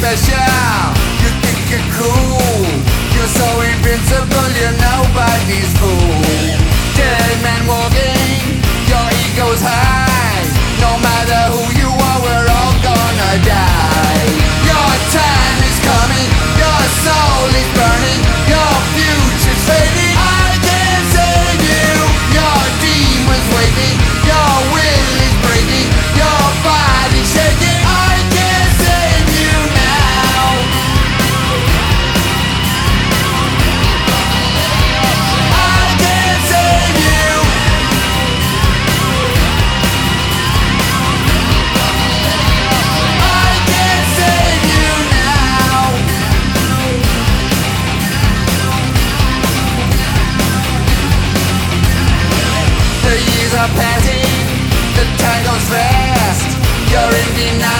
special. You think you're cool, you're so invincible, you're nobody's fool. Dead man walking, your ego's high. No matter who you are, we're all gonna die. Your time is coming, your soul is burning, your future's fading. I can't save you, your demons waiting, your will is breaking, your body's shaking. I can't save you now. I can't save you. I can't save you now. The years are passing, the time goes fast. You're in denial.